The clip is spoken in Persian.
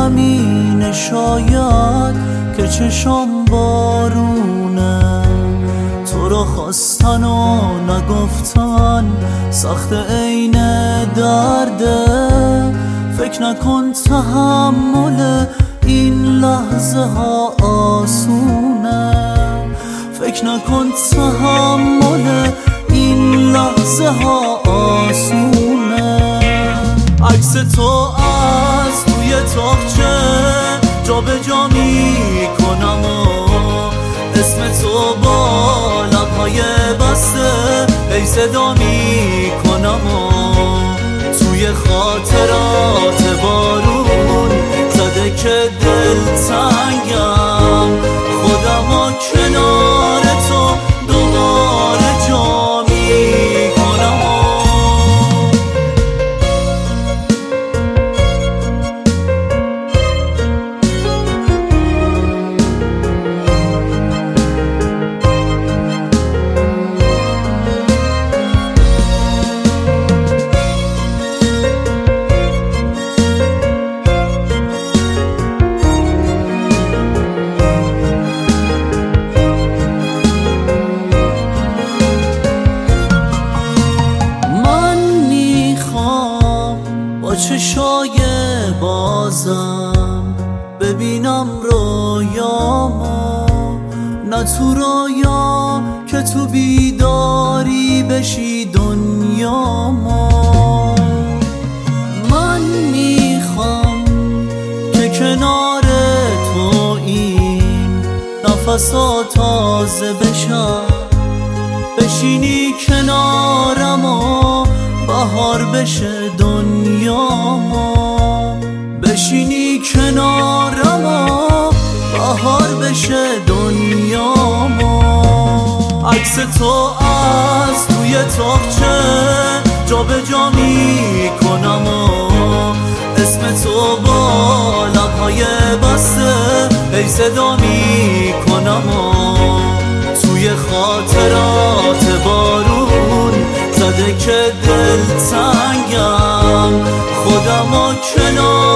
همینه شاید که چشم بارونه، تو رو خواستن و نگفتن سخت عین درده. فکر نکن تحمل این لحظه ها آسونه، فکر نکن تحمل این لحظه ها آسونه. عکس تو از توی تاقچه جا به جا میکنم و اسم تو با لبهای بسته ای صدا میکنم و توی خاطرات بارون زده که دل تنگم، خودم و کنار تو دوباره جا میکنم. چشای بازم ببینم رویامو، نه تو رویا که تو بیداری بشی دنیامو. من میخوام که کنار تو این نفسا تازه بشم، بشینی کنارم و بهار بشه دنیامو، بشینی کنارم و بهار بشه دنیامو. عکس تو از توی تاقچه جا به جا میکنم و اسم تو با لبهای بسته ای صدا میکنم و توی خاطرات بارون زده که دل تنگم، خودم و کنار